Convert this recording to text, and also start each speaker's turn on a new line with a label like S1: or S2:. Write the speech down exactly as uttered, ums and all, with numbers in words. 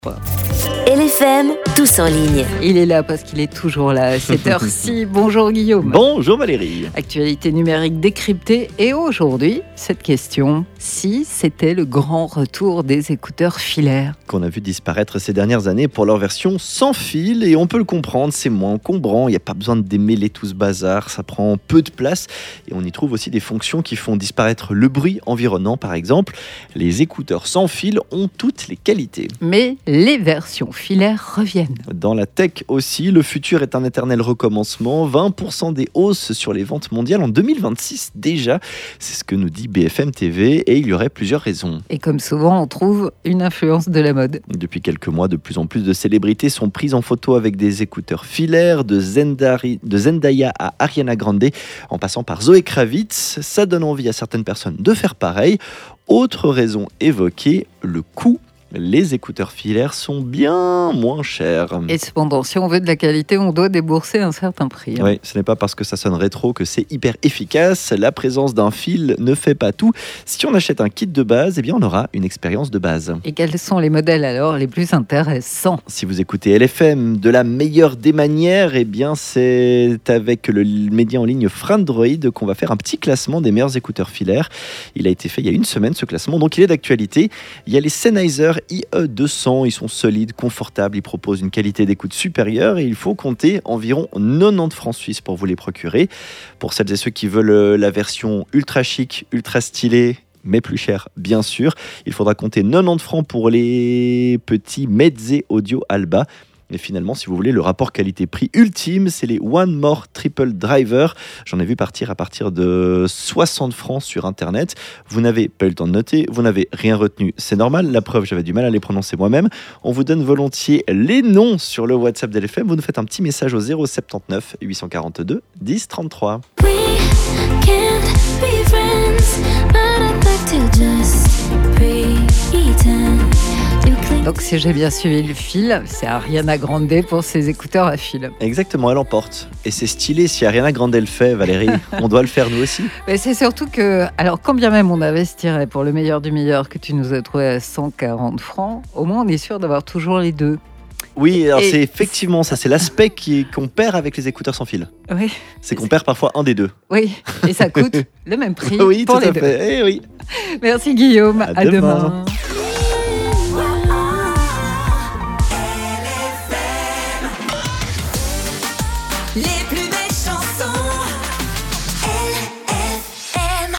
S1: L F M, tous en ligne.
S2: Il est là parce qu'il est toujours là à cette heure-ci. Bonjour Guillaume.
S3: Bonjour Valérie.
S2: Actualité numérique décryptée. Et aujourd'hui, cette question, si c'était le grand retour des écouteurs filaires
S3: Qu'on a vu disparaître ces dernières années pour leur version sans fil. Et on peut le comprendre, c'est moins encombrant. Il n'y a pas besoin de démêler tout ce bazar. Ça prend peu de place. Et on y trouve aussi des fonctions qui font disparaître le bruit environnant, par exemple. Les écouteurs sans fil ont toutes les qualités.
S2: Mais les versions filaires reviennent.
S3: Dans la tech aussi, le futur est un éternel recommencement. vingt pour cent des hausses sur les ventes mondiales en deux mille vingt-six déjà. C'est ce que nous dit B F M T V et il y aurait plusieurs raisons.
S2: Et comme souvent, on trouve une influence de la mode.
S3: Depuis quelques mois, de plus en plus de célébrités sont prises en photo avec des écouteurs filaires, de, Zendari, de Zendaya à Ariana Grande, en passant par Zoé Kravitz. Ça donne envie à certaines personnes de faire pareil. Autre raison évoquée, le coût. Les écouteurs filaires sont bien moins chers.
S2: Et cependant, si on veut de la qualité, on doit débourser un certain prix. Hein.
S3: Oui, ce n'est pas parce que ça sonne rétro que c'est hyper efficace. La présence d'un fil ne fait pas tout. Si on achète un kit de base, eh bien on aura une expérience de base.
S2: Et quels sont les modèles alors les plus intéressants ?
S3: Si vous écoutez L F M de la meilleure des manières, eh bien c'est avec le média en ligne Frandroid qu'on va faire un petit classement des meilleurs écouteurs filaires. Il a été fait il y a une semaine ce classement, donc il est d'actualité. Il y a les Sennheiser I E deux cents, ils sont solides, confortables, ils proposent une qualité d'écoute supérieure et il faut compter environ quatre-vingt-dix francs suisses pour vous les procurer. Pour celles et ceux qui veulent la version ultra chic, ultra stylée, mais plus cher, bien sûr, il faudra compter quatre-vingt-dix francs pour les petits Meze Audio Alba. Et finalement, si vous voulez le rapport qualité-prix ultime, c'est les One More Triple Driver. J'en ai vu partir à partir de soixante francs sur Internet. Vous n'avez pas eu le temps de noter, vous n'avez rien retenu, c'est normal. La preuve, j'avais du mal à les prononcer moi-même. On vous donne volontiers les noms sur le WhatsApp d'L F M. Vous nous faites un petit message au zéro soixante-neuf huit cent quarante-deux dix trente-trois.
S1: We can't be friends, but I'd like to just pretend.
S2: Donc si j'ai bien suivi le fil, c'est Ariana Grande pour ses écouteurs à fil.
S3: Exactement, elle emporte. Et c'est stylé, si Ariana Grande le fait, Valérie, on doit le faire nous aussi.
S2: Mais c'est surtout que, alors quand bien même on investirait pour le meilleur du meilleur que tu nous as trouvé à cent quarante francs, au moins on est sûr d'avoir toujours les deux.
S3: Oui, alors
S2: Et
S3: c'est effectivement ça, c'est l'aspect qui, qu'on perd avec les écouteurs sans fil.
S2: Oui.
S3: C'est qu'on perd parfois un des deux.
S2: Oui, et ça coûte le même prix
S3: Oui,
S2: pour
S3: tout
S2: les
S3: à
S2: deux.
S3: fait. Eh oui.
S2: Merci Guillaume,
S3: À
S2: à
S3: demain.
S2: demain.